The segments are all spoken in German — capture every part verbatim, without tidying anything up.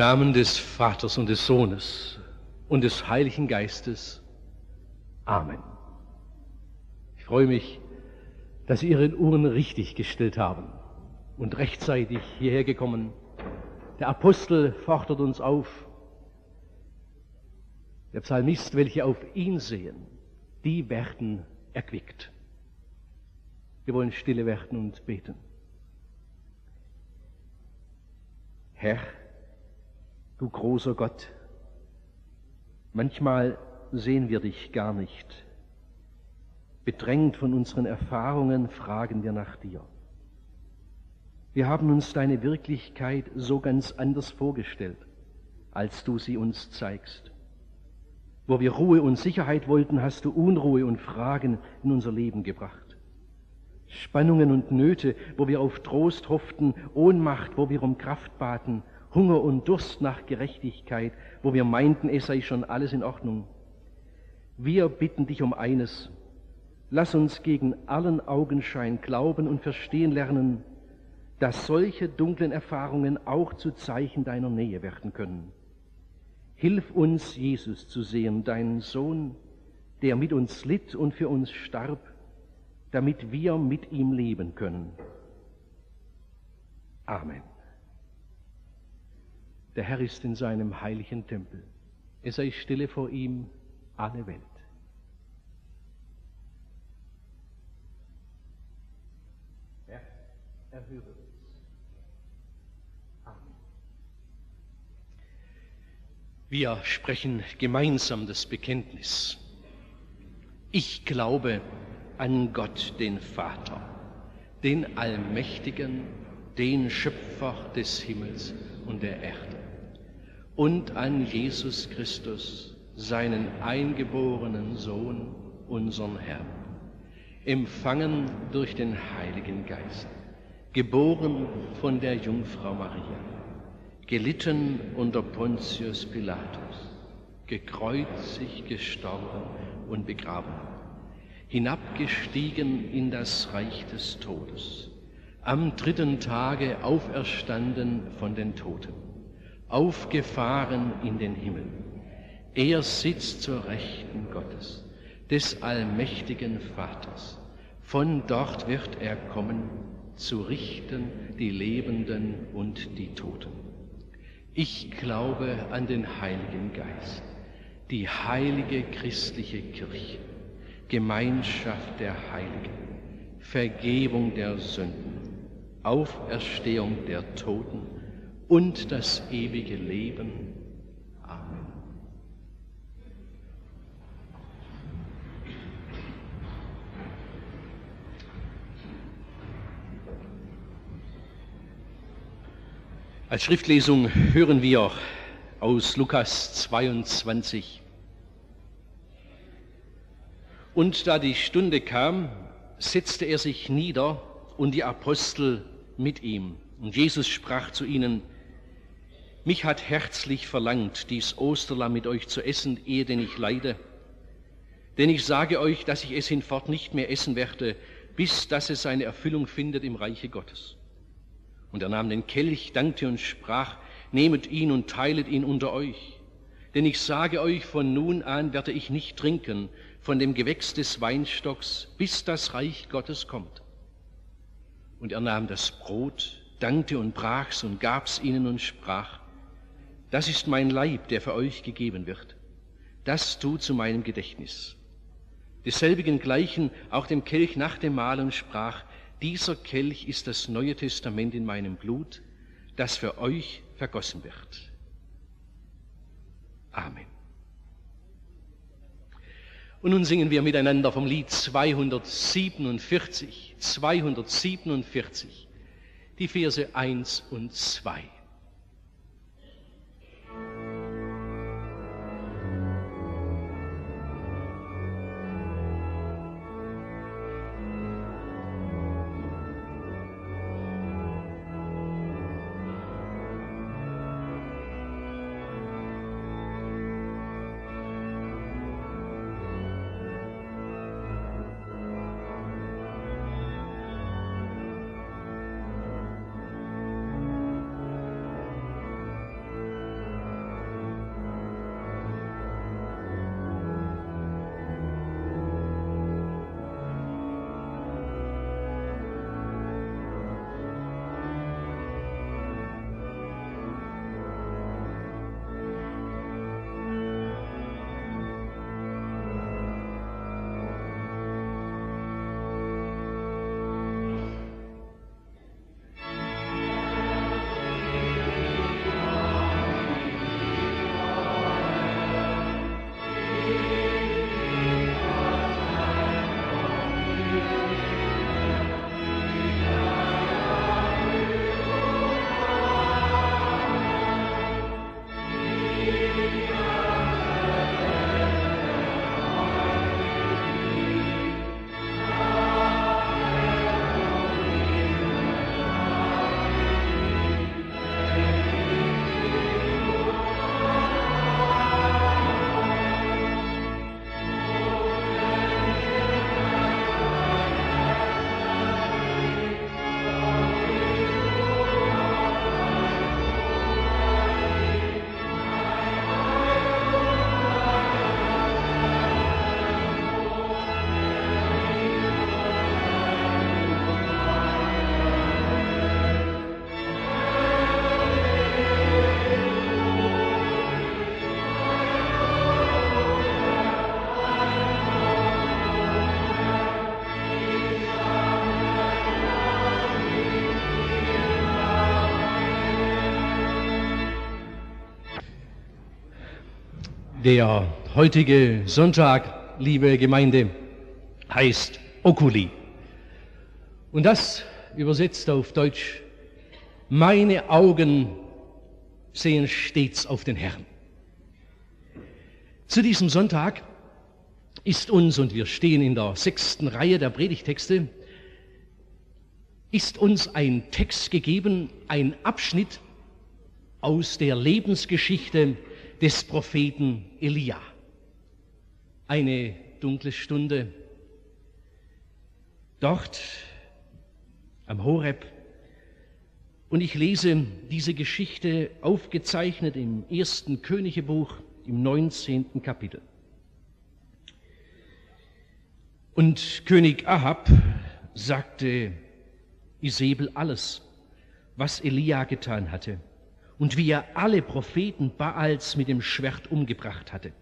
Namen des Vaters und des Sohnes und des Heiligen Geistes. Amen. Ich freue mich, dass Sie Ihre Uhren richtig gestellt haben und rechtzeitig hierher gekommen. Der Apostel fordert uns auf. Der Psalmist, welche auf ihn sehen, die werden erquickt. Wir wollen stille werden und beten. Herr, du großer Gott, manchmal sehen wir dich gar nicht. Bedrängt von unseren Erfahrungen fragen wir nach dir. Wir haben uns deine Wirklichkeit so ganz anders vorgestellt, als du sie uns zeigst. Wo wir Ruhe und Sicherheit wollten, hast du Unruhe und Fragen in unser Leben gebracht. Spannungen und Nöte, wo wir auf Trost hofften, Ohnmacht, wo wir um Kraft baten, Hunger und Durst nach Gerechtigkeit, wo wir meinten, es sei schon alles in Ordnung. Wir bitten dich um eines: Lass uns gegen allen Augenschein glauben und verstehen lernen, dass solche dunklen Erfahrungen auch zu Zeichen deiner Nähe werden können. Hilf uns, Jesus zu sehen, deinen Sohn, der mit uns litt und für uns starb, damit wir mit ihm leben können. Amen. Der Herr ist in seinem heiligen Tempel. Es sei stille vor ihm alle Welt. Herr, erhöre uns. Amen. Wir sprechen gemeinsam das Bekenntnis. Ich glaube an Gott, den Vater, den Allmächtigen, den Schöpfer des Himmels und der Erde, und an Jesus Christus, seinen eingeborenen Sohn, unseren Herrn, empfangen durch den Heiligen Geist, geboren von der Jungfrau Maria, gelitten unter Pontius Pilatus, gekreuzigt, gestorben und begraben, hinabgestiegen in das Reich des Todes, am dritten Tage auferstanden von den Toten, aufgefahren in den Himmel. Er sitzt zur Rechten Gottes, des allmächtigen Vaters. Von dort wird er kommen, zu richten die Lebenden und die Toten. Ich glaube an den Heiligen Geist, die heilige christliche Kirche, Gemeinschaft der Heiligen, Vergebung der Sünden, Auferstehung der Toten und das ewige Leben. Amen. Als Schriftlesung hören wir aus Lukas zweiundzwanzig. Und da die Stunde kam, setzte er sich nieder und die Apostel mit ihm. Und Jesus sprach zu ihnen: Mich hat herzlich verlangt, dies Osterlamm mit euch zu essen, ehe denn ich leide. Denn ich sage euch, dass ich es hinfort nicht mehr essen werde, bis dass es seine Erfüllung findet im Reiche Gottes. Und er nahm den Kelch, dankte und sprach: Nehmet ihn und teilet ihn unter euch. Denn ich sage euch, von nun an werde ich nicht trinken von dem Gewächs des Weinstocks, bis das Reich Gottes kommt. Und er nahm das Brot, dankte und brach's und gab's ihnen und sprach: Das ist mein Leib, der für euch gegeben wird. Das tut zu meinem Gedächtnis. Desselbigen gleichen auch dem Kelch nach dem Mahl und sprach: Dieser Kelch ist das Neue Testament in meinem Blut, das für euch vergossen wird. Amen. Und nun singen wir miteinander vom Lied zweihundertsiebenundvierzig, zweihundertsiebenundvierzig, die Verse eins und zwei. Der heutige Sonntag, liebe Gemeinde, heißt Oculi. Und das übersetzt auf Deutsch: Meine Augen sehen stets auf den Herrn. Zu diesem Sonntag ist uns, und wir stehen in der sechsten Reihe der Predigtexte, ist uns ein Text gegeben, ein Abschnitt aus der Lebensgeschichte des Propheten Elia. Eine dunkle Stunde dort am Horeb. Und ich lese diese Geschichte aufgezeichnet im ersten Königebuch, im neunzehnten Kapitel. Und König Ahab sagte Isebel alles, was Elia getan hatte und wie er alle Propheten Baals mit dem Schwert umgebracht hatte.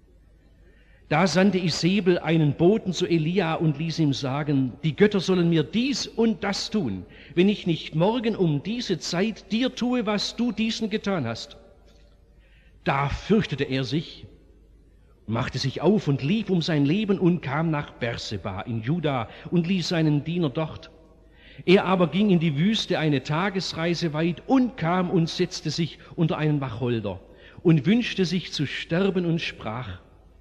Da sandte Isebel einen Boten zu Elia und ließ ihm sagen, die Götter sollen mir dies und das tun, wenn ich nicht morgen um diese Zeit dir tue, was du diesen getan hast. Da fürchtete er sich, machte sich auf und lief um sein Leben und kam nach Berseba in Juda und ließ seinen Diener dort. Er aber ging in die Wüste eine Tagesreise weit und kam und setzte sich unter einen Wacholder und wünschte sich zu sterben und sprach,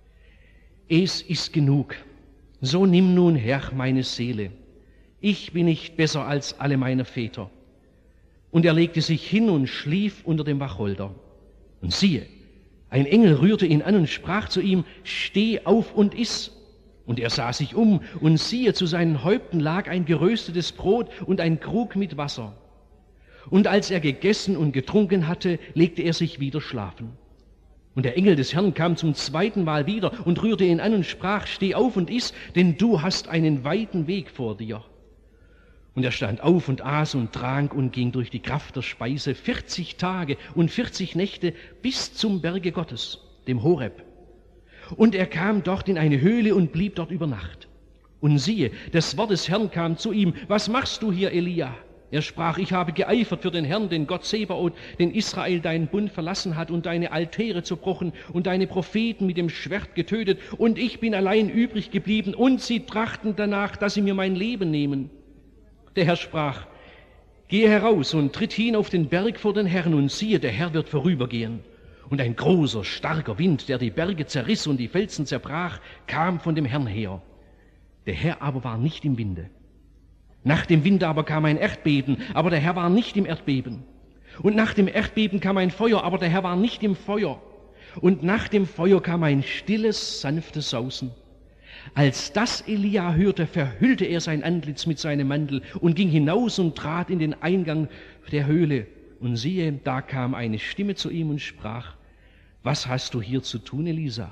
es ist genug, so nimm nun, Herr, meine Seele. Ich bin nicht besser als alle meine Väter. Und er legte sich hin und schlief unter dem Wacholder. Und siehe, ein Engel rührte ihn an und sprach zu ihm, steh auf und iss. Und er sah sich um, und siehe, zu seinen Häupten lag ein geröstetes Brot und ein Krug mit Wasser. Und als er gegessen und getrunken hatte, legte er sich wieder schlafen. Und der Engel des Herrn kam zum zweiten Mal wieder und rührte ihn an und sprach, steh auf und iss, denn du hast einen weiten Weg vor dir. Und er stand auf und aß und trank und ging durch die Kraft der Speise vierzig Tage und vierzig Nächte bis zum Berge Gottes, dem Horeb. Und er kam dort in eine Höhle und blieb dort über Nacht. Und siehe, das Wort des Herrn kam zu ihm, was machst du hier, Elia? Er sprach, ich habe geeifert für den Herrn, den Gott Zebaoth, den Israel deinen Bund verlassen hat und deine Altäre zerbrochen und deine Propheten mit dem Schwert getötet. Und ich bin allein übrig geblieben und sie trachten danach, dass sie mir mein Leben nehmen. Der Herr sprach, gehe heraus und tritt hin auf den Berg vor den Herrn und siehe, der Herr wird vorübergehen. Und ein großer, starker Wind, der die Berge zerriss und die Felsen zerbrach, kam von dem Herrn her. Der Herr aber war nicht im Winde. Nach dem Wind aber kam ein Erdbeben, aber der Herr war nicht im Erdbeben. Und nach dem Erdbeben kam ein Feuer, aber der Herr war nicht im Feuer. Und nach dem Feuer kam ein stilles, sanftes Sausen. Als das Elia hörte, verhüllte er sein Antlitz mit seinem Mantel und ging hinaus und trat in den Eingang der Höhle. Und siehe, da kam eine Stimme zu ihm und sprach, was hast du hier zu tun, Elisa?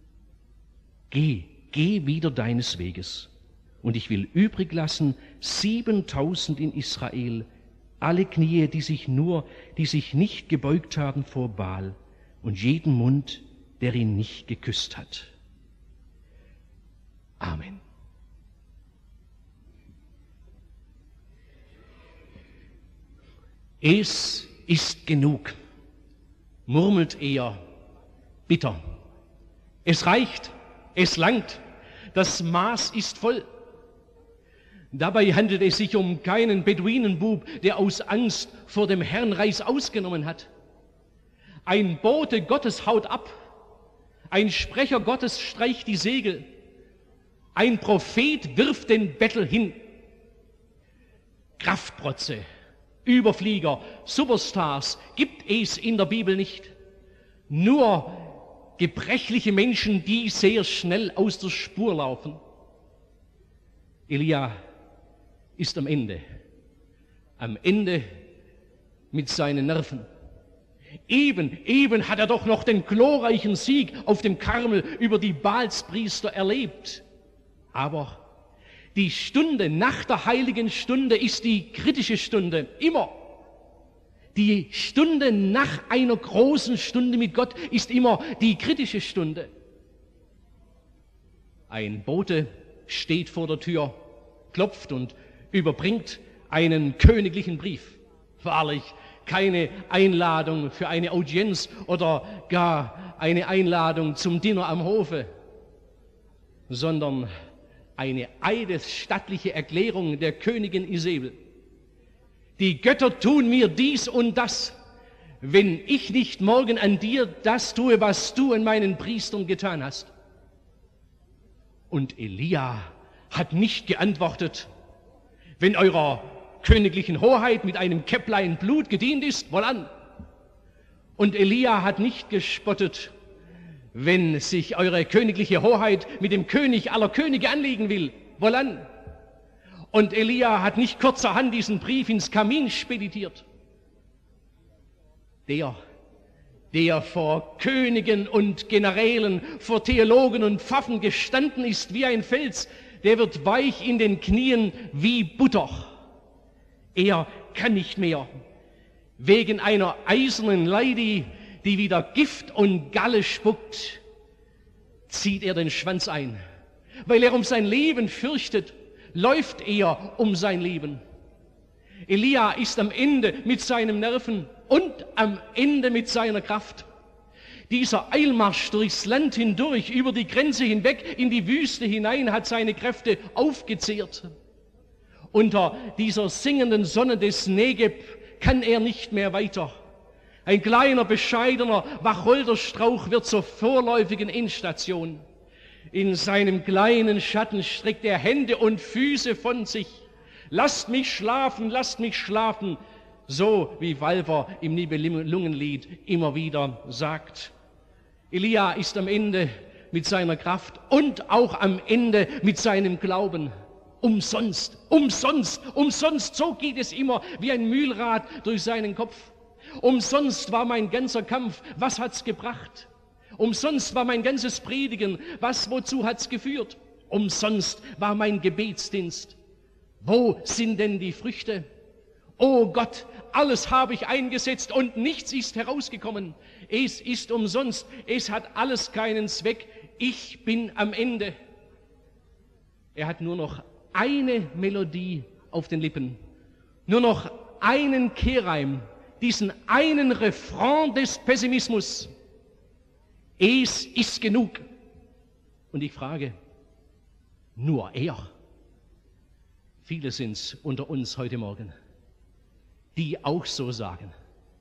Geh, geh wieder deines Weges. Und ich will übrig lassen siebentausend in Israel, alle Knie, die sich nur, die sich nicht gebeugt haben vor Baal, und jeden Mund, der ihn nicht geküsst hat. Amen. Es ist genug, murmelt er bitter. Es reicht, es langt, das Maß ist voll. Dabei handelt es sich um keinen Beduinenbub, der aus Angst vor dem Herrn Reis ausgenommen hat. Ein Bote Gottes haut ab, ein Sprecher Gottes streicht die Segel, ein Prophet wirft den Bettel hin. Kraftprotze, Überflieger, Superstars gibt es in der Bibel nicht. Nur gebrechliche Menschen, die sehr schnell aus der Spur laufen. Elia ist am Ende, am Ende mit seinen Nerven. Eben, eben hat er doch noch den glorreichen Sieg auf dem Karmel über die Baalspriester erlebt. Aber die Stunde nach der heiligen Stunde ist die kritische Stunde, immer. Die Stunde nach einer großen Stunde mit Gott ist immer die kritische Stunde. Ein Bote steht vor der Tür, klopft und überbringt einen königlichen Brief. Wahrlich, keine Einladung für eine Audienz oder gar eine Einladung zum Dinner am Hofe, sondern eine eidesstattliche Erklärung der Königin Isabel. Die Götter tun mir dies und das, wenn ich nicht morgen an dir das tue, was du an meinen Priestern getan hast. Und Elia hat nicht geantwortet, wenn eurer königlichen Hoheit mit einem Käpplein Blut gedient ist, wohlan. Und Elia hat nicht gespottet, wenn sich eure königliche Hoheit mit dem König aller Könige anlegen will, wohlan. Und Elia hat nicht kurzerhand diesen Brief ins Kamin speditiert. Der, der vor Königen und Generälen, vor Theologen und Pfaffen gestanden ist wie ein Fels, der wird weich in den Knien wie Butter. Er kann nicht mehr. Wegen einer eisernen Leidi, die wieder Gift und Galle spuckt, zieht er den Schwanz ein. Weil er um sein Leben fürchtet, läuft er um sein Leben. Elia ist am Ende mit seinen Nerven und am Ende mit seiner Kraft. Dieser Eilmarsch durchs Land hindurch, über die Grenze hinweg, in die Wüste hinein, hat seine Kräfte aufgezehrt. Unter dieser singenden Sonne des Negeb kann er nicht mehr weiter. Ein kleiner, bescheidener Wacholderstrauch wird zur vorläufigen Endstation. In seinem kleinen Schatten streckt er Hände und Füße von sich. Lasst mich schlafen, lasst mich schlafen, so wie Walver im Nibelungenlied immer wieder sagt. Elia ist am Ende mit seiner Kraft und auch am Ende mit seinem Glauben. Umsonst, umsonst, umsonst, so geht es immer wie ein Mühlrad durch seinen Kopf. Umsonst war mein ganzer Kampf, was hat's gebracht? Umsonst war mein ganzes Predigen, was, wozu hat's geführt? Umsonst war mein Gebetsdienst. Wo sind denn die Früchte? O Gott, alles habe ich eingesetzt und nichts ist herausgekommen. Es ist umsonst, es hat alles keinen Zweck. Ich bin am Ende. Er hat nur noch eine Melodie auf den Lippen, nur noch einen Kehrreim, diesen einen Refrain des Pessimismus. Es ist genug. Und ich frage, nur er. Viele sind's unter uns heute Morgen, die auch so sagen.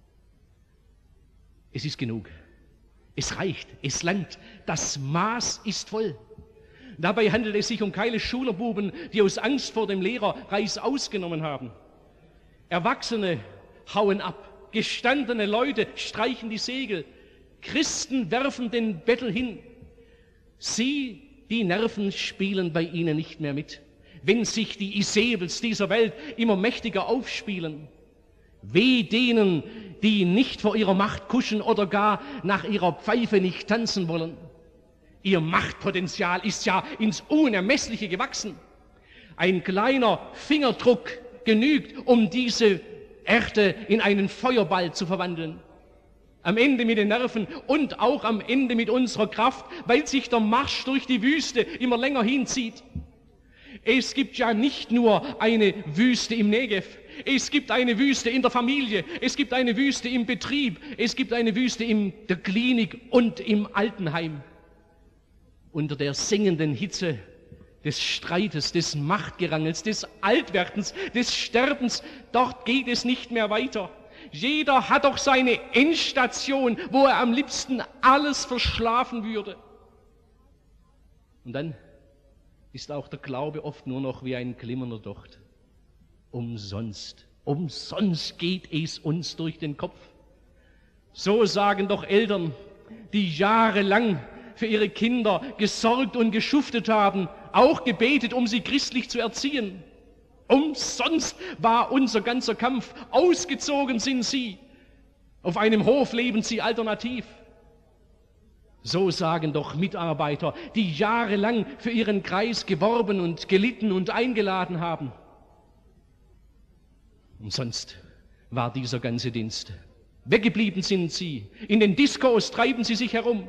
Es ist genug. Es reicht. Es langt. Das Maß ist voll. Dabei handelt es sich um keine Schülerbuben, die aus Angst vor dem Lehrer Reis ausgenommen haben. Erwachsene hauen ab. Gestandene Leute streichen die Segel. Christen werfen den Bettel hin. Sie, die Nerven, spielen bei ihnen nicht mehr mit. Wenn sich die Isabels dieser Welt immer mächtiger aufspielen, weh denen, die nicht vor ihrer Macht kuschen oder gar nach ihrer Pfeife nicht tanzen wollen. Ihr Machtpotenzial ist ja ins Unermessliche gewachsen. Ein kleiner Fingerdruck genügt, um diese Erde in einen Feuerball zu verwandeln. Am Ende mit den Nerven und auch am Ende mit unserer Kraft, weil sich der Marsch durch die Wüste immer länger hinzieht. Es gibt ja nicht nur eine Wüste im Negev, es gibt eine Wüste in der Familie, es gibt eine Wüste im Betrieb, es gibt eine Wüste in der Klinik und im Altenheim. Unter der sengenden Hitze des Streites, des Machtgerangels, des Altwerdens, des Sterbens, dort geht es nicht mehr weiter. Jeder hat doch seine Endstation, wo er am liebsten alles verschlafen würde. Und dann ist auch der Glaube oft nur noch wie ein glimmernder Docht. Umsonst, umsonst geht es uns durch den Kopf. So sagen doch Eltern, die jahrelang für ihre Kinder gesorgt und geschuftet haben, auch gebetet, um sie christlich zu erziehen. Umsonst war unser ganzer Kampf, ausgezogen sind sie. Auf einem Hof leben sie alternativ. So sagen doch Mitarbeiter, die jahrelang für ihren Kreis geworben und gelitten und eingeladen haben. Umsonst war dieser ganze Dienst. Weggeblieben sind sie, in den Diskos treiben sie sich herum.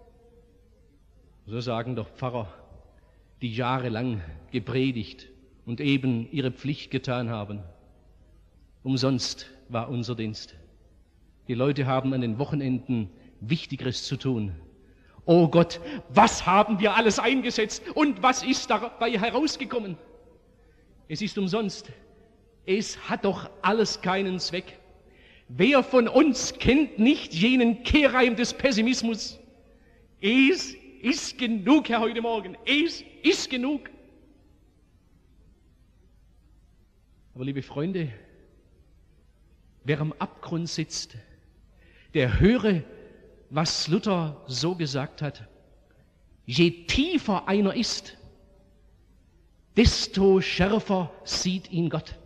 So sagen doch Pfarrer, die jahrelang gepredigt und eben ihre Pflicht getan haben. Umsonst war unser Dienst. Die Leute haben an den Wochenenden Wichtigeres zu tun. Oh Gott, was haben wir alles eingesetzt und was ist dabei herausgekommen? Es ist umsonst. Es hat doch alles keinen Zweck. Wer von uns kennt nicht jenen Kehrreim des Pessimismus? Es ist genug, Herr, heute Morgen. Es ist genug. Aber liebe Freunde, wer am Abgrund sitzt, der höre, was Luther so gesagt hat. Je tiefer einer ist, desto schärfer sieht ihn Gott.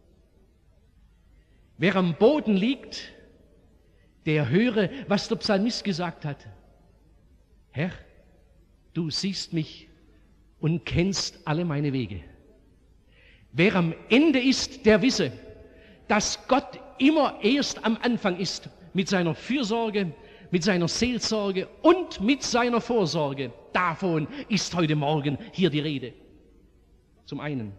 Wer am Boden liegt, der höre, was der Psalmist gesagt hat. Herr, du siehst mich und kennst alle meine Wege. Wer am Ende ist, der wisse, dass Gott immer erst am Anfang ist mit seiner Fürsorge, mit seiner Seelsorge und mit seiner Vorsorge. Davon ist heute Morgen hier die Rede. Zum einen,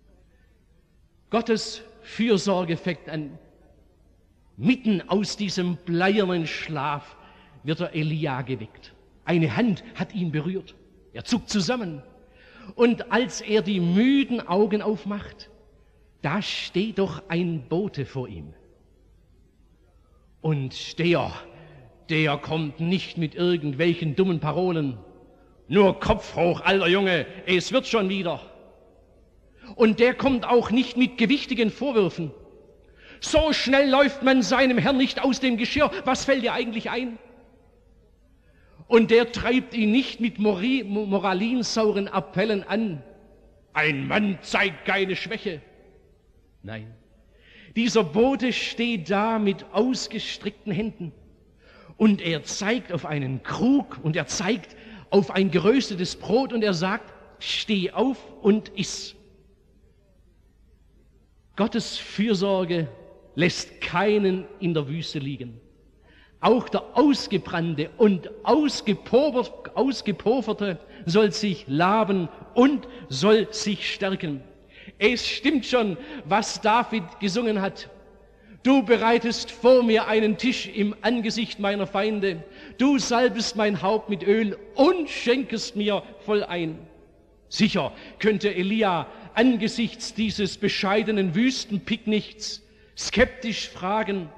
Gottes Fürsorge fängt an. Mitten aus diesem bleiernen Schlaf wird der Elia geweckt. Eine Hand hat ihn berührt. Er zuckt zusammen. Und als er die müden Augen aufmacht, da steht doch ein Bote vor ihm. Und der, der kommt nicht mit irgendwelchen dummen Parolen. Nur Kopf hoch, alter Junge, es wird schon wieder. Und der kommt auch nicht mit gewichtigen Vorwürfen. So schnell läuft man seinem Herrn nicht aus dem Geschirr. Was fällt dir eigentlich ein? Und der treibt ihn nicht mit moralinsauren Appellen an. Ein Mann zeigt keine Schwäche. Nein, dieser Bote steht da mit ausgestreckten Händen. Und er zeigt auf einen Krug und er zeigt auf ein geröstetes Brot und er sagt, steh auf und iss. Gottes Fürsorge lässt keinen in der Wüste liegen. Auch der Ausgebrannte und Ausgepulverte soll sich laben und soll sich stärken. Es stimmt schon, was David gesungen hat. Du bereitest vor mir einen Tisch im Angesicht meiner Feinde. Du salbest mein Haupt mit Öl und schenkest mir voll ein. Sicher könnte Elia angesichts dieses bescheidenen Wüstenpicknicks skeptisch fragen,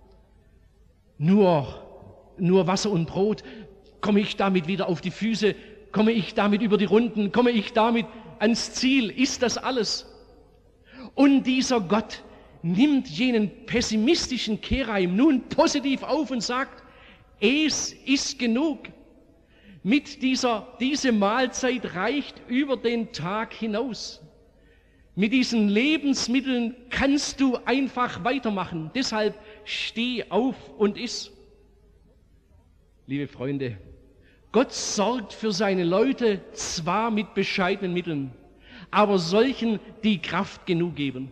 nur, nur Wasser und Brot, komme ich damit wieder auf die Füße, komme ich damit über die Runden, komme ich damit ans Ziel, ist das alles? Und dieser Gott nimmt jenen pessimistischen Kehrreim nun positiv auf und sagt, es ist genug. Mit dieser, diese Mahlzeit reicht über den Tag hinaus. Mit diesen Lebensmitteln kannst du einfach weitermachen. Deshalb steh auf und iss. Liebe Freunde, Gott sorgt für seine Leute zwar mit bescheidenen Mitteln, aber solchen, die Kraft genug geben.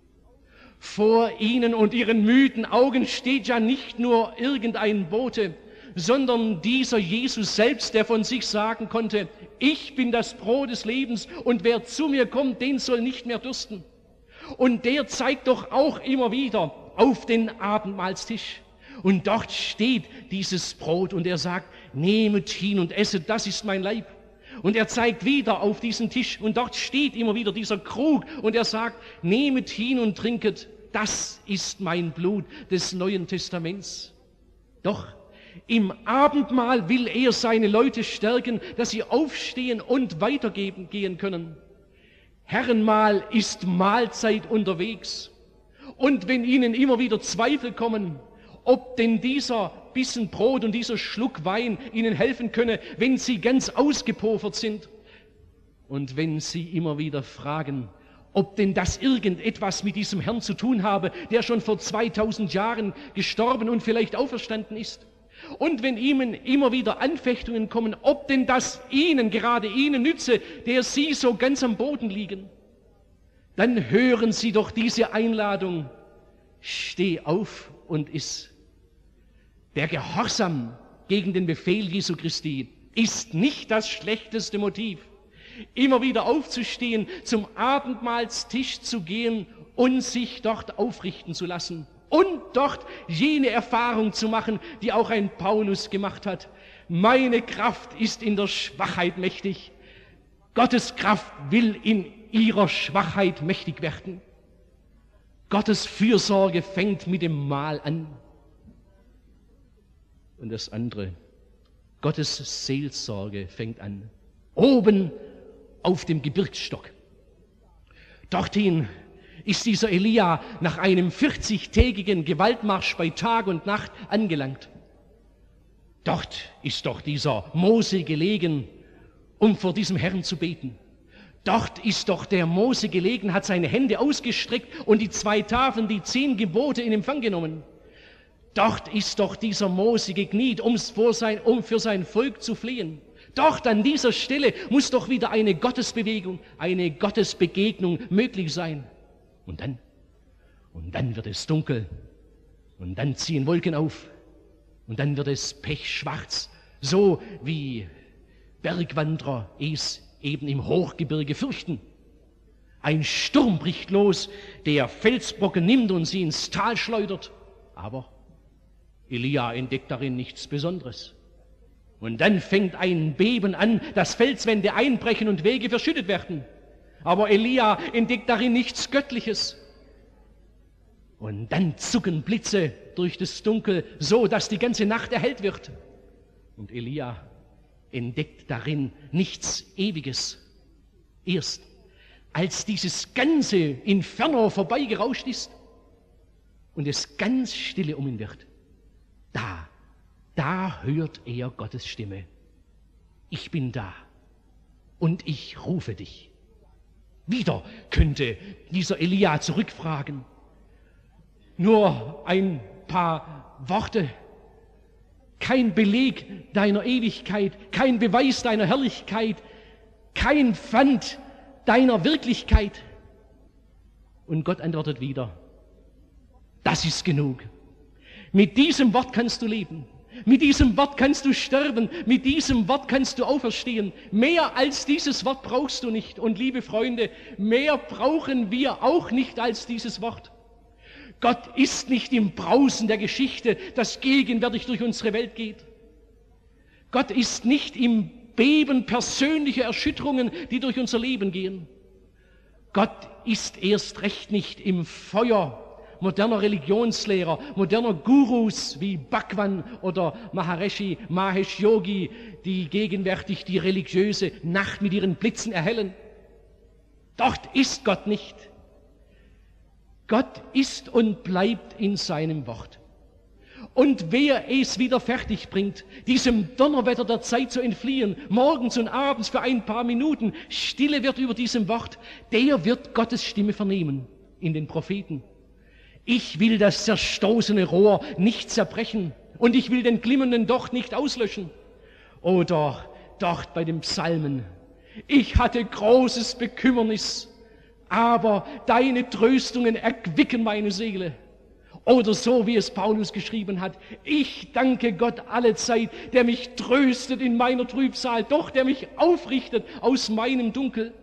Vor ihnen und ihren müden Augen steht ja nicht nur irgendein Bote, sondern dieser Jesus selbst, der von sich sagen konnte, ich bin das Brot des Lebens und wer zu mir kommt, den soll nicht mehr dürsten. Und der zeigt doch auch immer wieder auf den Abendmahlstisch. Und dort steht dieses Brot und er sagt, nehmet hin und esset, das ist mein Leib. Und er zeigt wieder auf diesen Tisch und dort steht immer wieder dieser Krug und er sagt, nehmet hin und trinket, das ist mein Blut des Neuen Testaments. Doch im Abendmahl will er seine Leute stärken, dass sie aufstehen und weitergeben gehen können. Herrenmahl ist Mahlzeit unterwegs. Und wenn ihnen immer wieder Zweifel kommen, ob denn dieser Bissen Brot und dieser Schluck Wein ihnen helfen könne, wenn sie ganz ausgepulvert sind, und wenn sie immer wieder fragen, ob denn das irgendetwas mit diesem Herrn zu tun habe, der schon vor zweitausend Jahren gestorben und vielleicht auferstanden ist, und wenn ihnen immer wieder Anfechtungen kommen, ob denn das ihnen, gerade ihnen nütze, der sie so ganz am Boden liegen, dann hören sie doch diese Einladung, steh auf und iss. Der Gehorsam gegen den Befehl Jesu Christi ist nicht das schlechteste Motiv. Immer wieder aufzustehen, zum Abendmahlstisch zu gehen und sich dort aufrichten zu lassen und dort jene Erfahrung zu machen, die auch ein Paulus gemacht hat. Meine Kraft ist in der Schwachheit mächtig. Gottes Kraft will in ihrer Schwachheit mächtig werden. Gottes Fürsorge fängt mit dem Mahl an. Und das andere, Gottes Seelsorge fängt an. Oben auf dem Gebirgsstock. Dorthin ist dieser Elia nach einem vierzigtägigen Gewaltmarsch bei Tag und Nacht angelangt. Dort ist doch dieser Mose gelegen, um vor diesem Herrn zu beten. Dort ist doch der Mose gelegen, hat seine Hände ausgestreckt und die zwei Tafeln, die zehn Gebote in Empfang genommen. Dort ist doch dieser Mose gekniet, um's vor sein, um für sein Volk zu flehen. Dort an dieser Stelle muss doch wieder eine Gottesbewegung, eine Gottesbegegnung möglich sein. Und dann, und dann wird es dunkel und dann ziehen Wolken auf und dann wird es pechschwarz, so wie Bergwanderer es eben im Hochgebirge fürchten. Ein Sturm bricht los, der Felsbrocken nimmt und sie ins Tal schleudert. Aber Elia entdeckt darin nichts Besonderes. Und dann fängt ein Beben an, dass Felswände einbrechen und Wege verschüttet werden. Aber Elia entdeckt darin nichts Göttliches. Und dann zucken Blitze durch das Dunkel, so dass die ganze Nacht erhellt wird. Und Elia entdeckt darin nichts Ewiges. Erst als dieses ganze Inferno vorbeigerauscht ist und es ganz stille um ihn wird, da, da hört er Gottes Stimme. Ich bin da und ich rufe dich. Wieder könnte dieser Elia zurückfragen. Nur ein paar Worte, kein Beleg deiner Ewigkeit, kein Beweis deiner Herrlichkeit, kein Pfand deiner Wirklichkeit. Und Gott antwortet wieder, das ist genug. Mit diesem Wort kannst du leben. Mit diesem Wort kannst du sterben. Mit diesem Wort kannst du auferstehen. Mehr als dieses Wort brauchst du nicht. Und liebe Freunde, mehr brauchen wir auch nicht als dieses Wort. Gott ist nicht im Brausen der Geschichte, das gegenwärtig durch unsere Welt geht. Gott ist nicht im Beben persönlicher Erschütterungen, die durch unser Leben gehen. Gott ist erst recht nicht im Feuer moderner Religionslehrer, moderner Gurus wie Bhagwan oder Maharishi Mahesh Yogi, die gegenwärtig die religiöse Nacht mit ihren Blitzen erhellen. Dort ist Gott nicht. Gott ist und bleibt in seinem Wort. Und wer es wieder fertig bringt, diesem Donnerwetter der Zeit zu entfliehen, morgens und abends für ein paar Minuten Stille wird über diesem Wort, der wird Gottes Stimme vernehmen in den Propheten. Ich will das zerstoßene Rohr nicht zerbrechen und ich will den glimmenden Docht nicht auslöschen. Oder dort bei den Psalmen, ich hatte großes Bekümmernis, aber deine Tröstungen erquicken meine Seele. Oder so, wie es Paulus geschrieben hat, ich danke Gott allezeit, der mich tröstet in meiner Trübsal, doch der mich aufrichtet aus meinem Dunkel.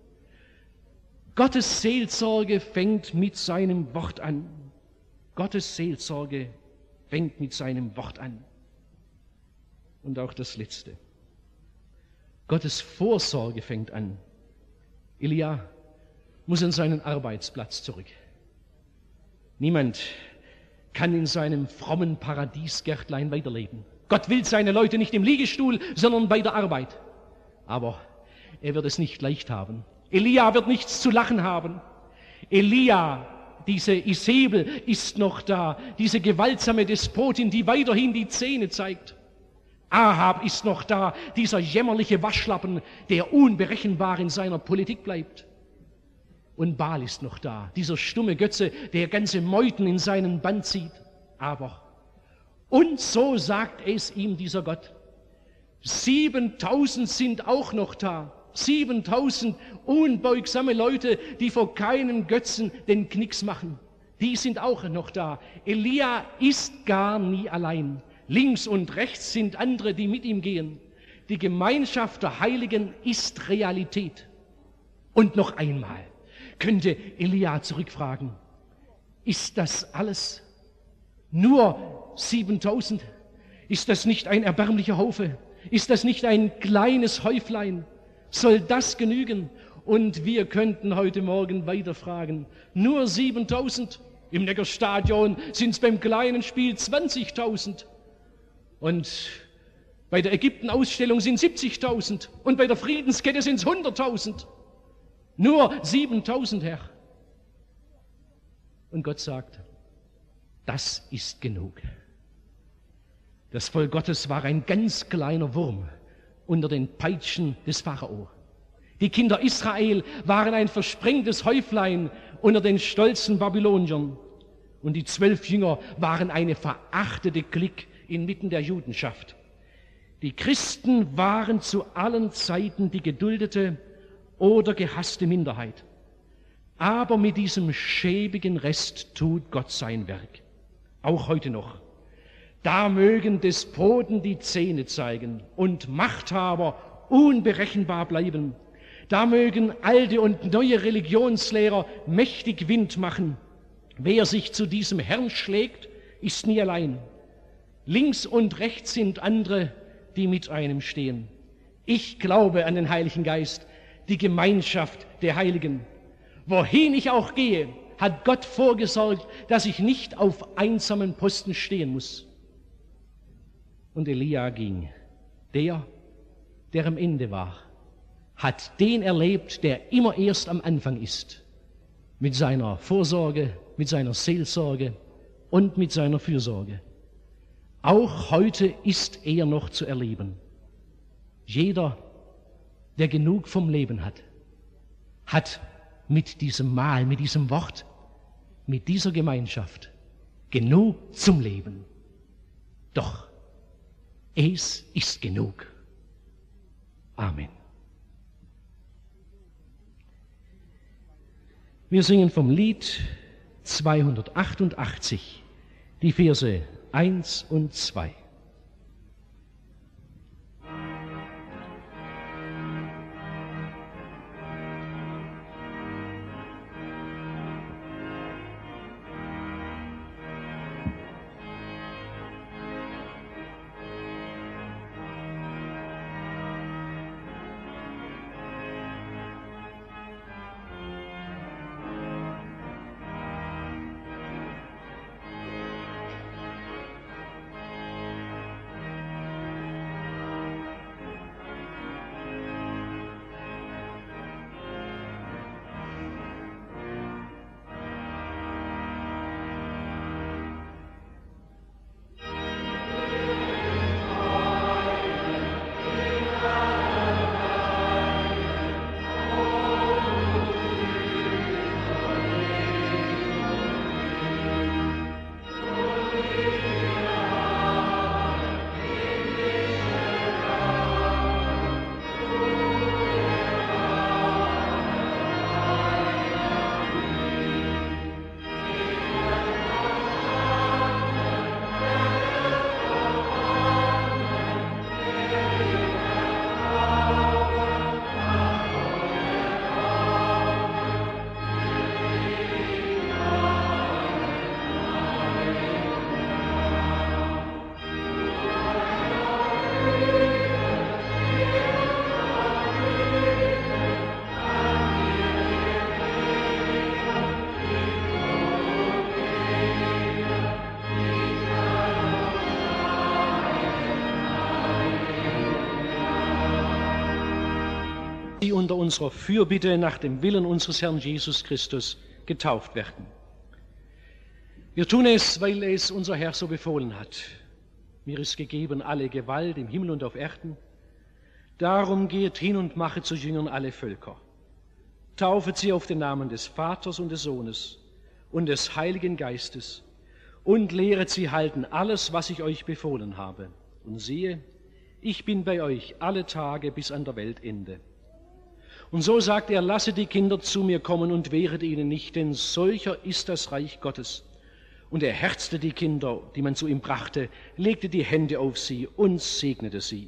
Gottes Seelsorge fängt mit seinem Wort an. Gottes Seelsorge fängt mit seinem Wort an. Und auch das Letzte. Gottes Vorsorge fängt an. Elia muss an seinen Arbeitsplatz zurück. Niemand kann in seinem frommen Paradiesgärtlein weiterleben. Gott will seine Leute nicht im Liegestuhl, sondern bei der Arbeit. Aber er wird es nicht leicht haben. Elia wird nichts zu lachen haben. Elia, diese Isabel ist noch da, diese gewaltsame Despotin, die weiterhin die Zähne zeigt. Ahab ist noch da, dieser jämmerliche Waschlappen, der unberechenbar in seiner Politik bleibt. Und Baal ist noch da, dieser stumme Götze, der ganze Meuten in seinen Bann zieht. Aber, und so sagt es ihm dieser Gott, siebentausend sind auch noch da, siebentausend unbeugsame Leute, die vor keinem Götzen den Knicks machen. Die sind auch noch da. Elia ist gar nie allein. Links und rechts sind andere, die mit ihm gehen. Die Gemeinschaft der Heiligen ist Realität. Und noch einmal könnte Elia zurückfragen, ist das alles? Nur siebentausend. Ist das nicht ein erbärmlicher Haufe? Ist das nicht ein kleines Häuflein? Soll das genügen? Und wir könnten heute Morgen weiter fragen. Nur siebentausend. Im Neckarstadion sind es beim kleinen Spiel zwanzigtausend. Und bei der Ägypten-Ausstellung sind siebzigtausend. Und bei der Friedenskette sind es hunderttausend. Nur siebentausend, Herr. Und Gott sagt, das ist genug. Das Volk Gottes war ein ganz kleiner Wurm unter den Peitschen des Pharao. Die Kinder Israel waren ein versprengtes Häuflein unter den stolzen Babyloniern. Und die zwölf Jünger waren eine verachtete Klick inmitten der Judenschaft. Die Christen waren zu allen Zeiten die geduldete oder gehasste Minderheit. Aber mit diesem schäbigen Rest tut Gott sein Werk. Auch heute noch. Da mögen Despoten die Zähne zeigen und Machthaber unberechenbar bleiben. Da mögen alte und neue Religionslehrer mächtig Wind machen. Wer sich zu diesem Herrn schlägt, ist nie allein. Links und rechts sind andere, die mit einem stehen. Ich glaube an den Heiligen Geist, die Gemeinschaft der Heiligen. Wohin ich auch gehe, hat Gott vorgesorgt, dass ich nicht auf einsamen Posten stehen muss. Und Elia ging. Der, der am Ende war, hat den erlebt, der immer erst am Anfang ist. Mit seiner Vorsorge, mit seiner Seelsorge und mit seiner Fürsorge. Auch heute ist er noch zu erleben. Jeder, der genug vom Leben hat, hat mit diesem Mahl, mit diesem Wort, mit dieser Gemeinschaft genug zum Leben. Doch es ist genug. Amen. Wir singen vom Lied zweihundertachtundachtzig, die Verse eins und zwei. Die unter unserer Fürbitte nach dem Willen unseres Herrn Jesus Christus getauft werden. Wir tun es, weil es unser Herr so befohlen hat. Mir ist gegeben alle Gewalt im Himmel und auf Erden. Darum geht hin und machet zu Jüngern alle Völker. Taufet sie auf den Namen des Vaters und des Sohnes und des Heiligen Geistes und lehret sie halten alles, was ich euch befohlen habe. Und siehe, ich bin bei euch alle Tage bis an der Weltende. Und so sagt er, lasset die Kinder zu mir kommen und wehret ihnen nicht, denn solcher ist das Reich Gottes. Und er herzte die Kinder, die man zu ihm brachte, legte die Hände auf sie und segnete sie.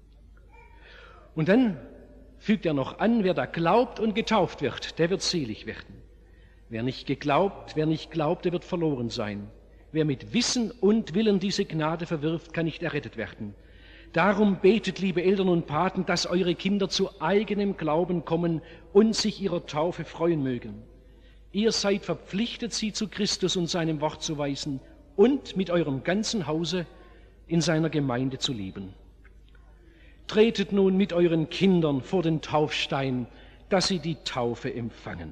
Und dann fügt er noch an, wer da glaubt und getauft wird, der wird selig werden. Wer nicht geglaubt, wer nicht glaubt, der wird verloren sein. Wer mit Wissen und Willen diese Gnade verwirft, kann nicht errettet werden. Darum betet, liebe Eltern und Paten, dass eure Kinder zu eigenem Glauben kommen und sich ihrer Taufe freuen mögen. Ihr seid verpflichtet, sie zu Christus und seinem Wort zu weisen und mit eurem ganzen Hause in seiner Gemeinde zu lieben. Tretet nun mit euren Kindern vor den Taufstein, dass sie die Taufe empfangen.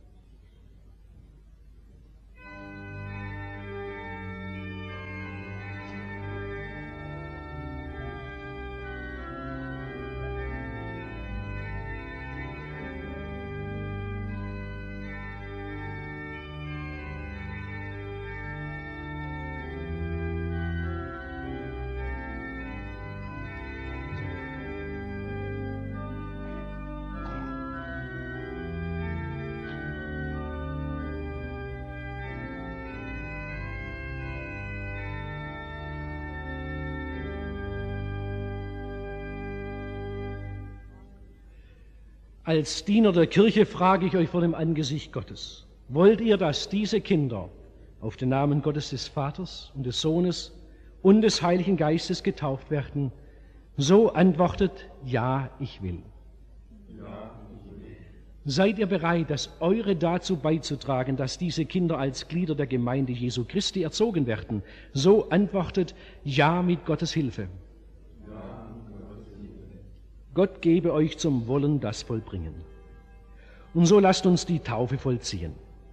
Als Diener der Kirche frage ich euch vor dem Angesicht Gottes: Wollt ihr, dass diese Kinder auf den Namen Gottes des Vaters und des Sohnes und des Heiligen Geistes getauft werden? So antwortet: Ja, ich will. Ja, ich will. Seid ihr bereit, das Eure dazu beizutragen, dass diese Kinder als Glieder der Gemeinde Jesu Christi erzogen werden? So antwortet: Ja, mit Gottes Hilfe. Gott gebe euch zum Wollen das vollbringen. Und so lasst uns die Taufe vollziehen.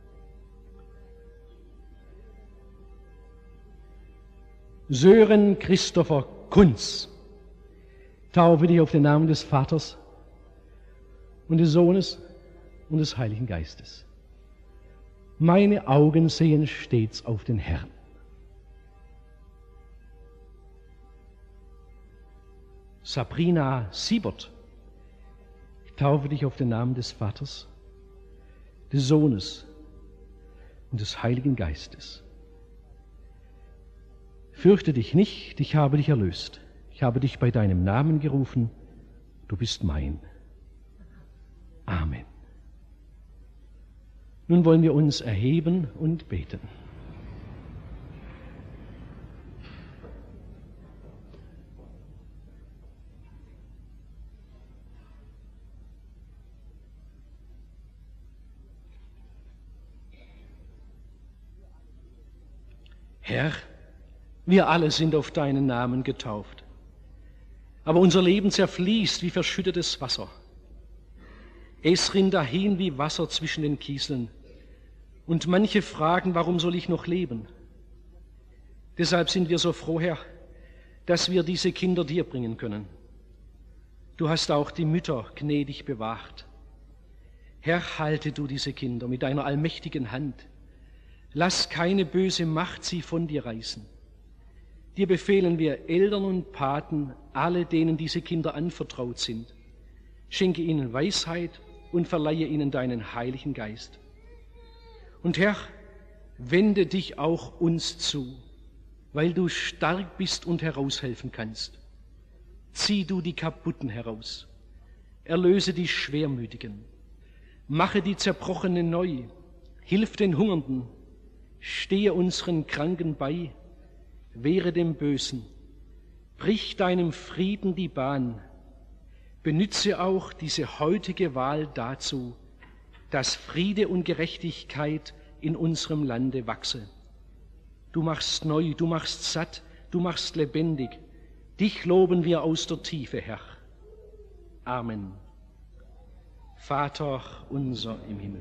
Sören Christopher Kunz, taufe dich auf den Namen des Vaters und des Sohnes und des Heiligen Geistes. Meine Augen sehen stets auf den Herrn. Sabrina Siebert, ich taufe dich auf den Namen des Vaters, des Sohnes und des Heiligen Geistes. Fürchte dich nicht, ich habe dich erlöst. Ich habe dich bei deinem Namen gerufen, du bist mein. Amen. Nun wollen wir uns erheben und beten. Herr, wir alle sind auf deinen Namen getauft, aber unser Leben zerfließt wie verschüttetes Wasser. Es rinnt dahin wie Wasser zwischen den Kieseln, und manche fragen, warum soll ich noch leben? Deshalb sind wir so froh, Herr, dass wir diese Kinder dir bringen können. Du hast auch die Mütter gnädig bewahrt. Herr, halte du diese Kinder mit deiner allmächtigen Hand. Lass keine böse Macht sie von dir reißen. Dir befehlen wir Eltern und Paten, alle, denen diese Kinder anvertraut sind. Schenke ihnen Weisheit und verleihe ihnen deinen Heiligen Geist. Und Herr, wende dich auch uns zu, weil du stark bist und heraushelfen kannst. Zieh du die Kaputten heraus, erlöse die Schwermütigen, mache die Zerbrochenen neu, hilf den Hungernden, stehe unseren Kranken bei, wehre dem Bösen, brich deinem Frieden die Bahn, benütze auch diese heutige Wahl dazu, dass Friede und Gerechtigkeit in unserem Lande wachse. Du machst neu, du machst satt, du machst lebendig. Dich loben wir aus der Tiefe, Herr. Amen. Vater unser im Himmel,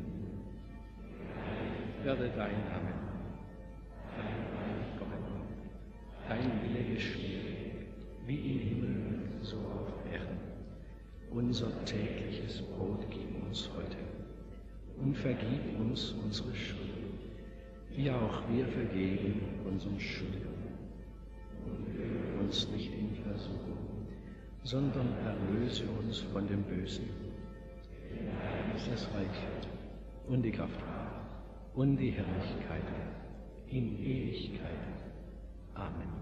werde dein Name, dein Reich kommen, dein Wille geschehe, wie im Himmel, so auf Erden. Unser tägliches Brot gib uns heute und vergib uns unsere Schuld, wie auch wir vergeben unseren Schuldigern. Und führe uns nicht in Versuchung, sondern erlöse uns von dem Bösen. Dein ist das Reich und die Kraft und die Herrlichkeit in Ewigkeit. Amen.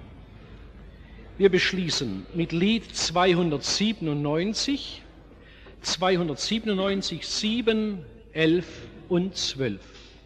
Wir beschließen mit Lied zweihundertsiebenundneunzig zweihundertsiebenundneunzig, sieben, elf und zwölf.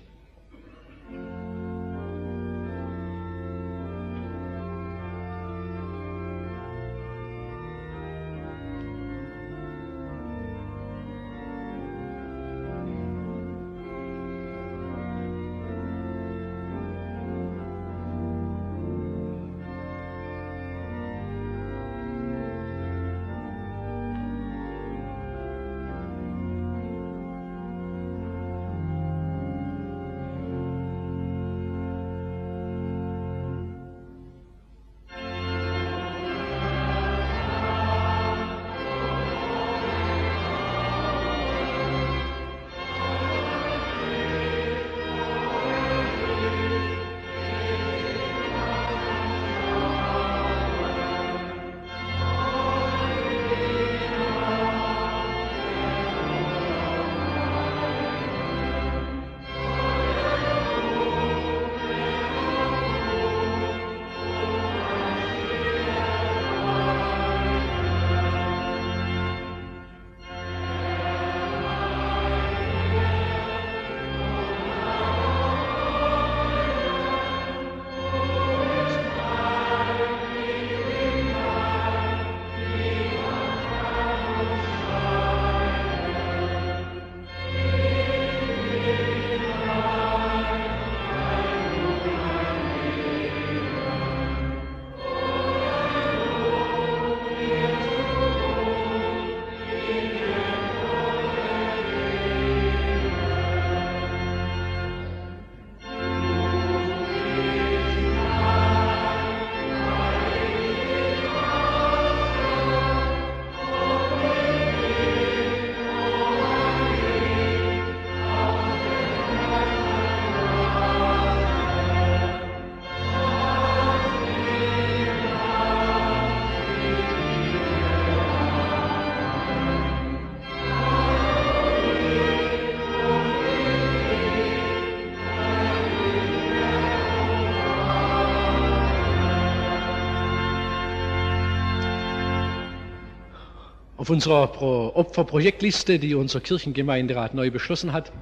Auf unserer Pro- Opferprojektliste, die unser Kirchengemeinderat neu beschlossen hat,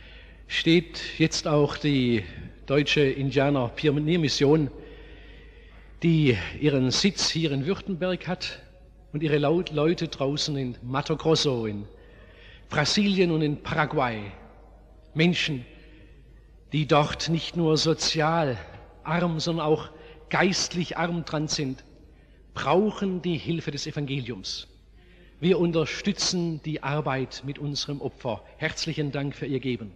steht jetzt auch die Deutsche Indianer-Pioniermission, die ihren Sitz hier in Württemberg hat und ihre Laut- Leute draußen in Mato Grosso, in Brasilien und in Paraguay. Menschen, die dort nicht nur sozial arm, sondern auch geistlich arm dran sind, brauchen die Hilfe des Evangeliums. Wir unterstützen die Arbeit mit unserem Opfer. Herzlichen Dank für Ihr Geben.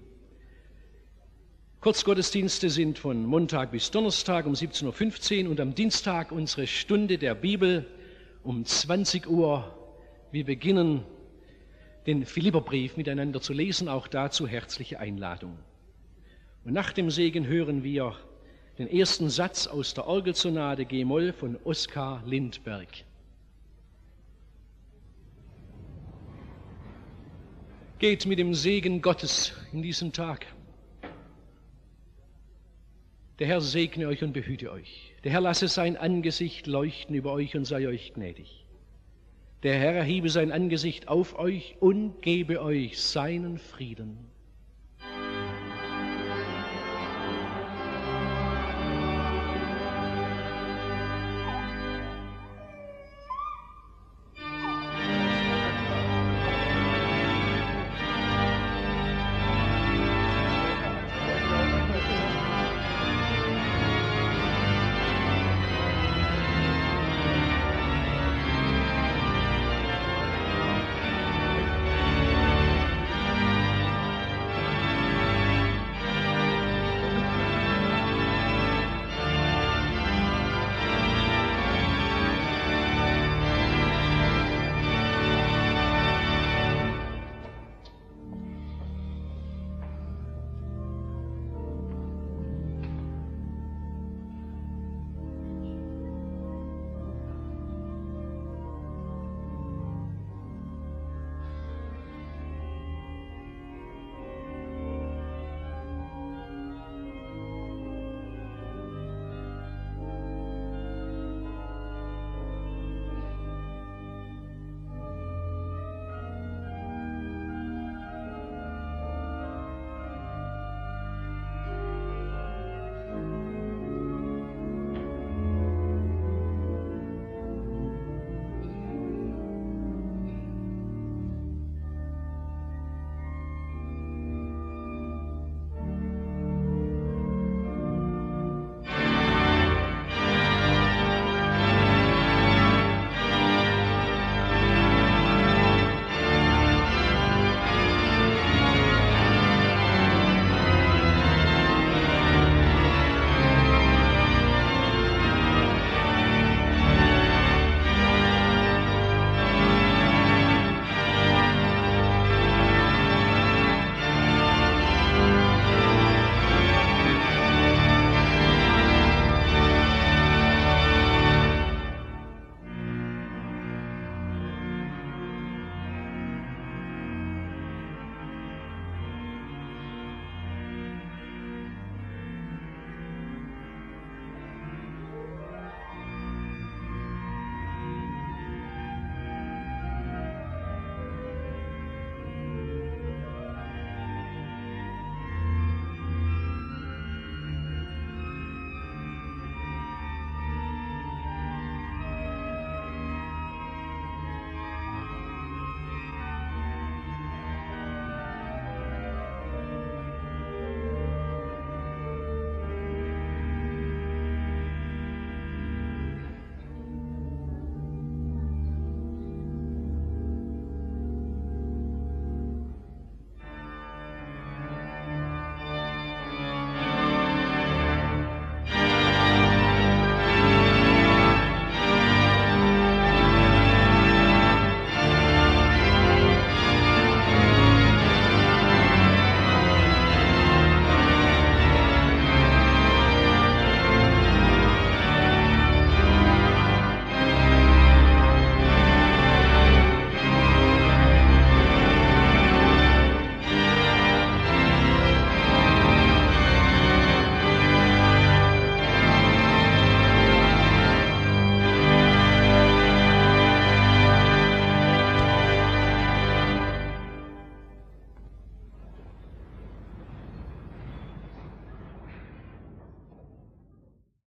Kurzgottesdienste sind von Montag bis Donnerstag um siebzehn Uhr fünfzehn und am Dienstag unsere Stunde der Bibel um zwanzig Uhr. Wir beginnen den Philipperbrief miteinander zu lesen, auch dazu herzliche Einladung. Und nach dem Segen hören wir den ersten Satz aus der Orgelsonate G-Moll von Oskar Lindberg. Geht mit dem Segen Gottes in diesen Tag. Der Herr segne euch und behüte euch. Der Herr lasse sein Angesicht leuchten über euch und sei euch gnädig. Der Herr erhebe sein Angesicht auf euch und gebe euch seinen Frieden.